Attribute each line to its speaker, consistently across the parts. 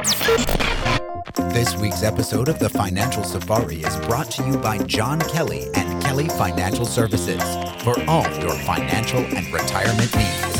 Speaker 1: This week's episode of the Financial Safari is brought to you by John Kelly and Kelly Financial Services for all your financial and retirement needs.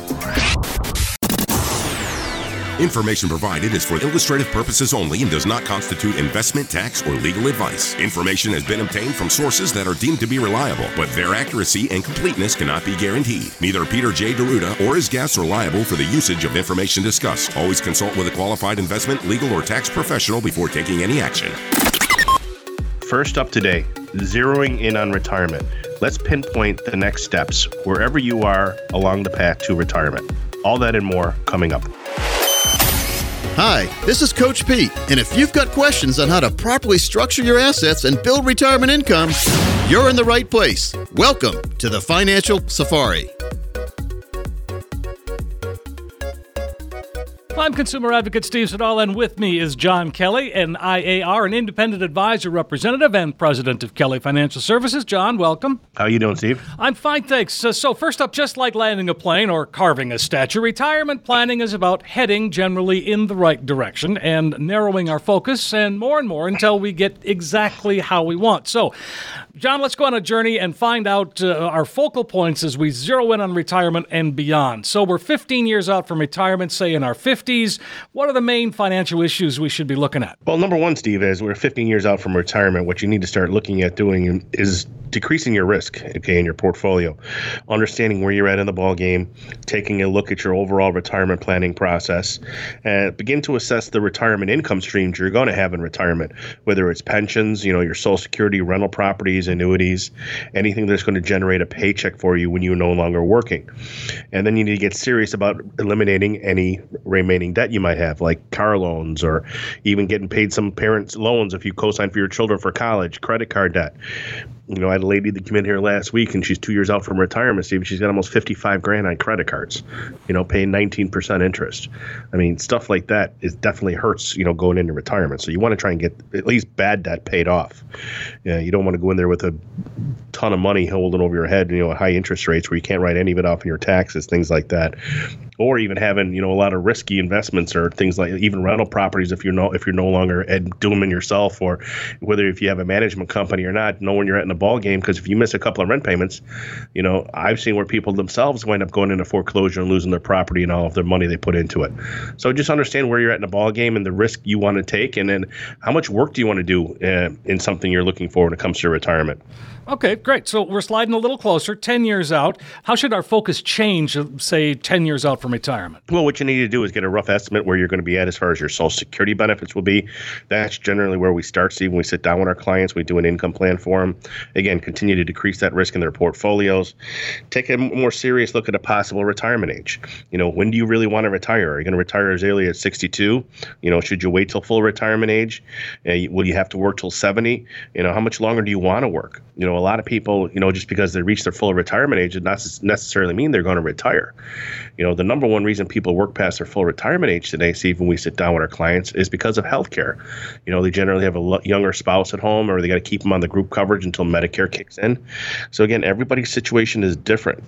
Speaker 2: Information provided is for illustrative purposes only and does not constitute investment, tax, or legal advice. Information has been obtained from sources that are deemed to be reliable, but their accuracy and completeness cannot be guaranteed. Neither Peter J. D'Arruda or his guests are liable for the usage of information discussed. Always consult with a qualified investment, legal, or tax professional before taking any action.
Speaker 3: First up today, zeroing in on retirement. Let's pinpoint the next steps wherever you are along the path to retirement. All that and more coming up.
Speaker 4: Hi, this is Coach Pete, and if you've got questions on how to properly structure your assets and build retirement income, you're in the right place. Welcome to the Financial Safari.
Speaker 5: I'm consumer advocate Steve Siddall, and with me is John Kelly, an IAR, an independent advisor representative and president of Kelly Financial Services. John, welcome.
Speaker 3: How you doing, Steve?
Speaker 5: I'm fine, thanks. So first up, just like landing a plane or carving a statue, retirement planning is about heading generally in the right direction and narrowing our focus and more until we get exactly how we want. So, John, let's go on a journey and find out our focal points as we zero in on retirement and beyond. So we're 15 years out from retirement, say in our 50s. What are the main financial issues we should be looking at?
Speaker 3: Well, number one, Steve, is we're 15 years out from retirement. What you need to start looking at doing is decreasing your risk, in your portfolio, understanding where you're at in the ball game, taking a look at your overall retirement planning process, and begin to assess the retirement income streams you're going to have in retirement, whether it's pensions, your Social Security, rental properties, annuities, anything that's going to generate a paycheck for you when you're no longer working. And then you need to get serious about eliminating any remaining debt you might have, like car loans, or even getting paid some parents' loans if you co-sign for your children for college, credit card debt. I had a lady that came in here last week, and she's 2 years out from retirement, Steve. She's got almost $55,000 on credit cards, paying 19% interest. I mean, stuff like that definitely hurts, going into retirement. So you want to try and get at least bad debt paid off. You don't want to go in there with a ton of money holding over your head, at high interest rates where you can't write any of it off in your taxes, things like that. Or even having, a lot of risky investments or things like even rental properties if you're no longer doing them yourself, or whether if you have a management company or not, know when you're at in the ball game, because if you miss a couple of rent payments, I've seen where people themselves wind up going into foreclosure and losing their property and all of their money they put into it. So just understand where you're at in the ball game and the risk you want to take, and then how much work do you want to do in something you're looking for when it comes to retirement.
Speaker 5: Okay, great. So we're sliding a little closer, 10 years out. How should our focus change, say, 10 years out from retirement?
Speaker 3: Well, what you need to do is get a rough estimate where you're going to be at as far as your Social Security benefits will be. That's generally where we start, Steve. When we sit down with our clients, we do an income plan for them. Again, continue to decrease that risk in their portfolios. Take a more serious look at a possible retirement age. When do you really want to retire? Are you going to retire as early as 62? Should you wait till full retirement age? Will you have to work till 70? How much longer do you want to work? A lot of people, just because they reach their full retirement age, it doesn't necessarily mean they're going to retire. The number one reason people work past their full retirement age today, Steve, when we sit down with our clients, is because of health care. They generally have a younger spouse at home, or they got to keep them on the group coverage until Medicare kicks in. So again, everybody's situation is different.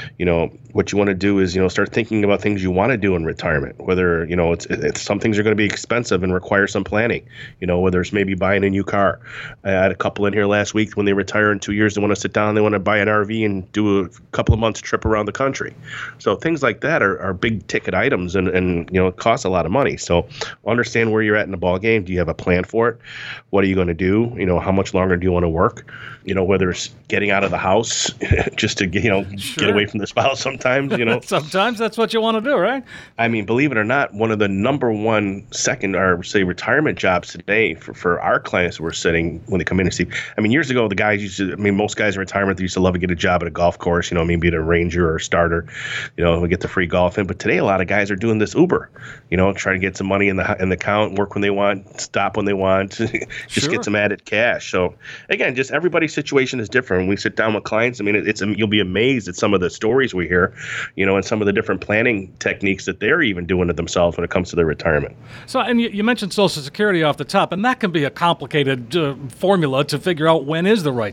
Speaker 3: What you want to do is, start thinking about things you want to do in retirement, whether, it's some things are going to be expensive and require some planning, whether it's maybe buying a new car. I had a couple in here last week when they retire in 2 years, they want to sit down, they want to buy an RV and do a couple of months trip around the country. So things like that are big ticket items and it costs a lot of money. So understand where you're at in the ball game. Do you have a plan for it? What are you going to do? How much longer do you want to work? Whether it's getting out of the house just to get away from the spouse sometimes,
Speaker 5: Sometimes that's what you want to do, right?
Speaker 3: I mean, believe it or not, one of the number one second or say retirement jobs today for our clients we're sitting when they come in and see. I mean, years ago, the guys most guys in retirement, they used to love to get a job at a golf course, maybe a ranger or a starter, we get the free golf in. But today, a lot of guys are doing this Uber, try to get some money in the account, work when they want, stop when they want, just get some added cash. So again, just everybody's situation is different. When we sit down with clients, I mean, you'll be amazed at some of the stories we hear, and some of the different planning techniques that they're even doing to themselves when it comes to their retirement.
Speaker 5: So, and you mentioned Social Security off the top, and that can be a complicated formula to figure out when is the right time.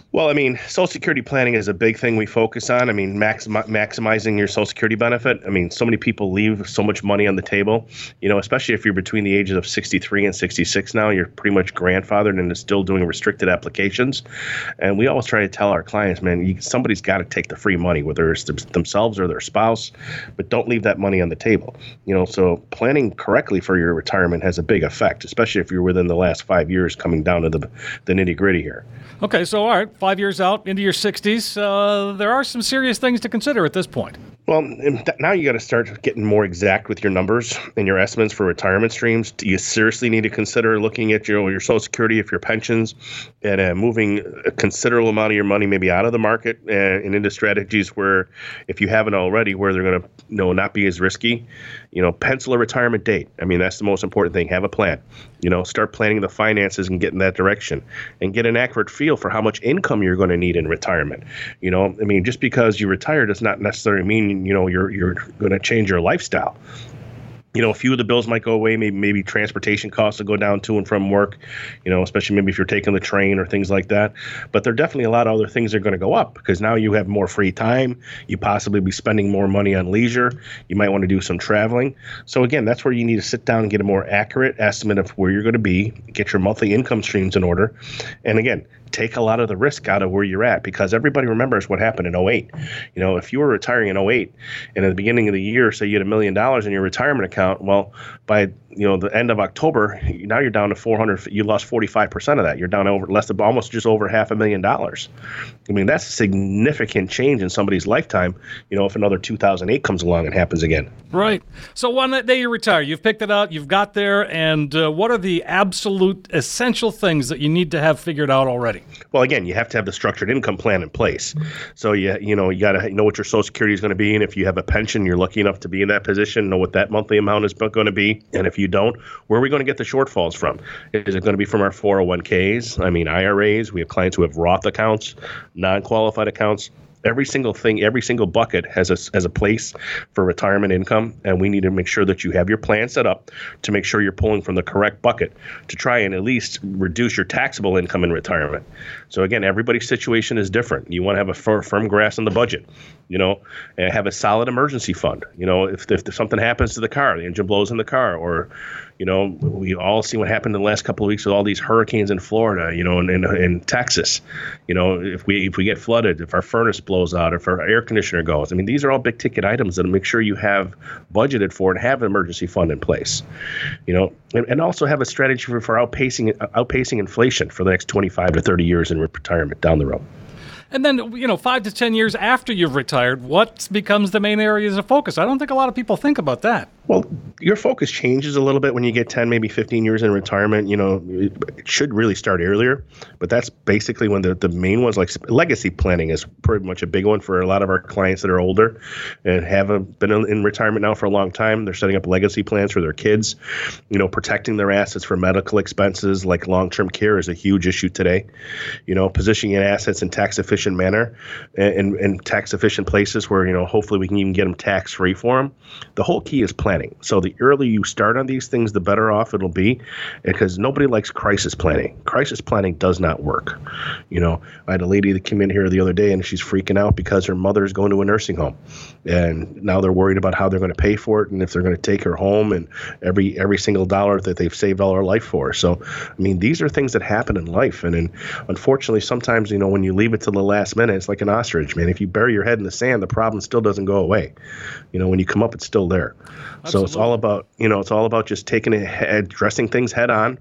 Speaker 3: Well, I mean, Social Security planning is a big thing we focus on. I mean, maximizing your Social Security benefit. I mean, so many people leave so much money on the table, especially if you're between the ages of 63 and 66 now, you're pretty much grandfathered and is still doing restricted applications. And we always try to tell our clients, man, somebody's got to take the free money, whether it's themselves or their spouse, but don't leave that money on the table. So planning correctly for your retirement has a big effect, especially if you're within the last 5 years coming down to the nitty gritty here.
Speaker 5: Okay, so all right, 5 years out into your 60s, there are some serious things to consider at this point.
Speaker 3: Well, now you got to start getting more exact with your numbers and your estimates for retirement streams. Do you seriously need to consider looking at your Social Security, if your pensions, and moving a considerable amount of your money maybe out of the market and into strategies where, if you haven't already, where they're going to not be as risky. Pencil a retirement date. I mean, that's the most important thing. Have a plan. Start planning the finances and get in that direction, and get an accurate feel for how much income you're going to need in retirement. I mean, just because you retire does not necessarily mean you're going to change your lifestyle. A few of the bills might go away. Maybe transportation costs will go down to and from work, especially maybe if you're taking the train or things like that. But there are definitely a lot of other things that are going to go up because now you have more free time. You possibly be spending more money on leisure. You might want to do some traveling. So again, that's where you need to sit down and get a more accurate estimate of where you're going to be, get your monthly income streams in order. And again, take a lot of the risk out of where you're at, because everybody remembers what happened in 2008. If you were retiring in 2008 and at the beginning of the year, say you had $1 million in your retirement account, well, by the end of October, now you're down to 400. You lost 45% of that. You're down over almost just over $500,000. I mean, that's a significant change in somebody's lifetime. If another 2008 comes along and happens again.
Speaker 5: Right. So on that day you retire, you've picked it out, you've got there, and what are the absolute essential things that you need to have figured out already?
Speaker 3: Well, again, you have to have the structured income plan in place. So you got to know what your Social Security is going to be, and if you have a pension, you're lucky enough to be in that position, know what that monthly amount is going to be, and if you don't, where are we going to get the shortfalls from? Is it going to be from our 401ks? I mean, IRAs. We have clients who have Roth accounts, non-qualified accounts. Every single thing, every single bucket has a place for retirement income, and we need to make sure that you have your plan set up to make sure you're pulling from the correct bucket to try and at least reduce your taxable income in retirement. So again, everybody's situation is different. You want to have a firm grasp on the budget, and have a solid emergency fund. If something happens to the car, the engine blows in the car, or we all see what happened in the last couple of weeks with all these hurricanes in Florida, and in Texas. If we get flooded, if our furnace blows out, if our air conditioner goes. I mean, these are all big ticket items that make sure you have budgeted for and have an emergency fund in place. And also have a strategy for outpacing inflation for the next 25 to 30 years in retirement down the road.
Speaker 5: And then, 5 to 10 years after you've retired, what becomes the main areas of focus? I don't think a lot of people think about that.
Speaker 3: Well, your focus changes a little bit when you get 10, maybe 15 years in retirement. It should really start earlier, but that's basically when the main ones, like legacy planning is pretty much a big one for a lot of our clients that are older and haven't been in retirement now for a long time. They're setting up legacy plans for their kids. Protecting their assets for medical expenses like long-term care is a huge issue today. Positioning assets in tax-efficient manner and tax-efficient places where, hopefully we can even get them tax-free for them. The whole key is planning. So the earlier you start on these things, the better off it'll be, because nobody likes crisis planning. Crisis planning does not work. I had a lady that came in here the other day and she's freaking out because her mother is going to a nursing home, and now they're worried about how they're going to pay for it and if they're going to take her home and every single dollar that they've saved all her life for. So, I mean, these are things that happen in life, and unfortunately, sometimes when you leave it to the last minute, it's like an ostrich, man. If you bury your head in the sand, the problem still doesn't go away. When you come up, it's still there. Absolutely. So it's all about just taking it, addressing things head on.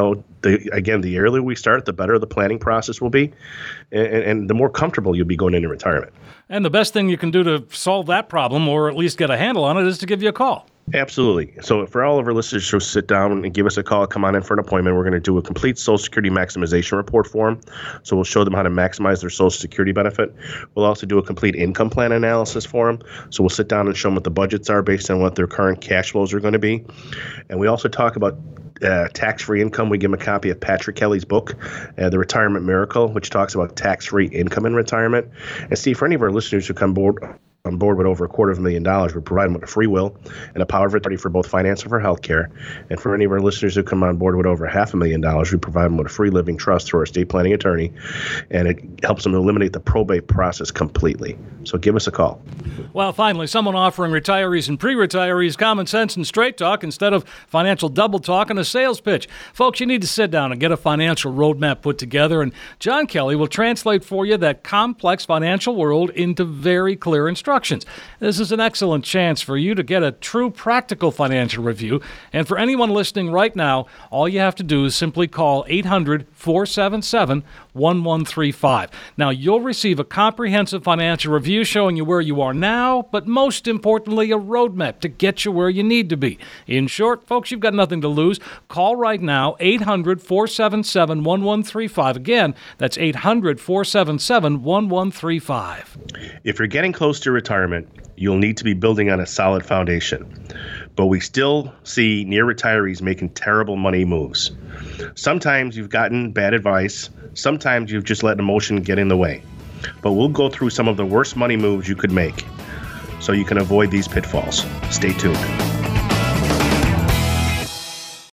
Speaker 3: The earlier we start, the better the planning process will be, and the more comfortable you'll be going into retirement.
Speaker 5: And the best thing you can do to solve that problem, or at least get a handle on it, is to give you a call.
Speaker 3: Absolutely. So for all of our listeners to sit down and give us a call, come on in for an appointment. We're going to do a complete Social Security maximization report for them. So we'll show them how to maximize their Social Security benefit. We'll also do a complete income plan analysis for them. So we'll sit down and show them what the budgets are based on what their current cash flows are going to be. And we also talk about tax-free income. We give them a copy of Patrick Kelly's book, The Retirement Miracle, which talks about tax-free income in retirement. And see, for any of our listeners who come on board with over $250,000, we provide them with a free will and a power of attorney for both finance and for healthcare. And for any of our listeners who come on board with over $500,000, we provide them with a free living trust through our estate planning attorney, and it helps them eliminate the probate process completely. So give us a call.
Speaker 5: Well, finally, someone offering retirees and pre-retirees common sense and straight talk instead of financial double talk and a sales pitch. Folks, you need to sit down and get a financial roadmap put together, and John Kelly will translate for you that complex financial world into very clear instructions. This is an excellent chance for you to get a true practical financial review, and for anyone listening right now, all you have to do is simply call 800-477-1135. Now, you'll receive a comprehensive financial review showing you where you are now, but most importantly, a roadmap to get you where you need to be. In short, folks, you've got nothing to lose. Call right now, 800-477-1135. Again, that's 800-477-1135.
Speaker 3: If you're getting close to retirement, you'll need to be building on a solid foundation. But we still see near retirees making terrible money moves. Sometimes you've gotten bad advice. Sometimes you've just let emotion get in the way. But we'll go through some of the worst money moves you could make so you can avoid these pitfalls. Stay tuned.